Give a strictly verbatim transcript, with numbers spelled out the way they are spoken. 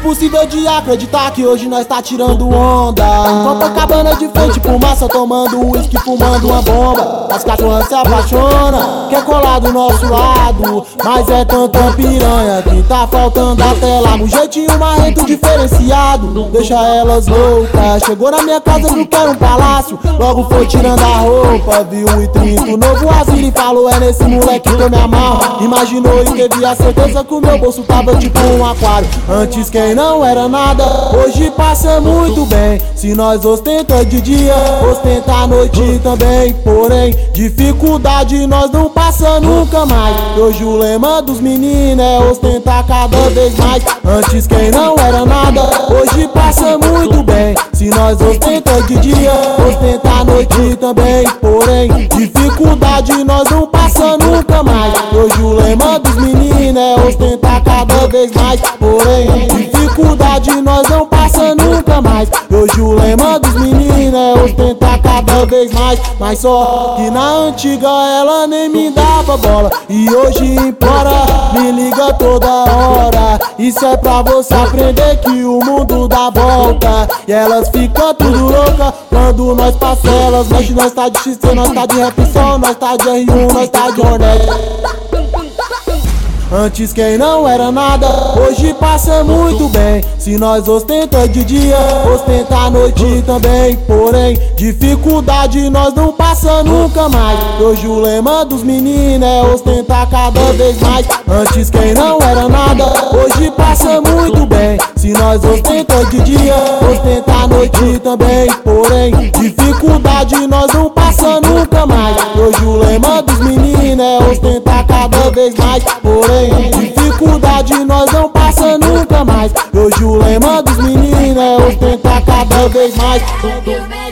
impossível de acreditar que hoje nós tá tirando onda. Copacabana de frente pro massa, tomando uísque, fumando uma bomba. As cachorras se apaixonam, quer colar do nosso lado, mas é tanta piranha que tá faltando até lá. Um jeitinho marrento diferenciado, deixa elas loucas. Chegou na minha casa, não quer um palácio, logo foi tirando a roupa. Viu um e trinta, novo Azir e falou: é nesse moleque que eu me amarro. Imaginou e teve a certeza que o meu bolso tava tipo um aquário. Antes quem não era nada, hoje passa muito bem. Se nós ostenta de dia, ostenta à noite também. Porém, dificuldade nós não passa nunca mais. Hoje o lema dos meninos é ostentar cada vez mais. Antes quem não era nada, hoje passa muito bem. Se nós ostenta de dia, ostenta à noite também. Porém, dificuldade nós não passa nunca mais. Hoje o lema dos meninos é ostentar cada vez mais. Porém, dificuldade nós não passa nunca mais. Hoje o lema dos meninos é ostentar cada vez mais. Mas só que na antiga ela nem me dava bola, e hoje implora, me liga toda hora. Isso é pra você aprender que o mundo dá volta. E elas ficam tudo louca quando nós passa, elas mexe. Nós tá de X C, nós tá de rap sol, nós tá de R um, nós tá de Hornet. Antes quem não era nada, hoje passa muito bem. Se nós ostenta de dia, ostenta à noite também. Porém, dificuldade nós não passa nunca mais. Hoje o lema dos meninos é ostentar cada vez mais. Antes quem não era nada, hoje passa muito bem. Se nós ostenta de dia, ostenta à noite também. Porém, dificuldade nós não passa nunca mais. Hoje o lema dos meninos é ostentar cada vez mais. Porém, dificuldade nós não passa nunca mais. Hoje o lema dos meninos é ostentar cada vez mais.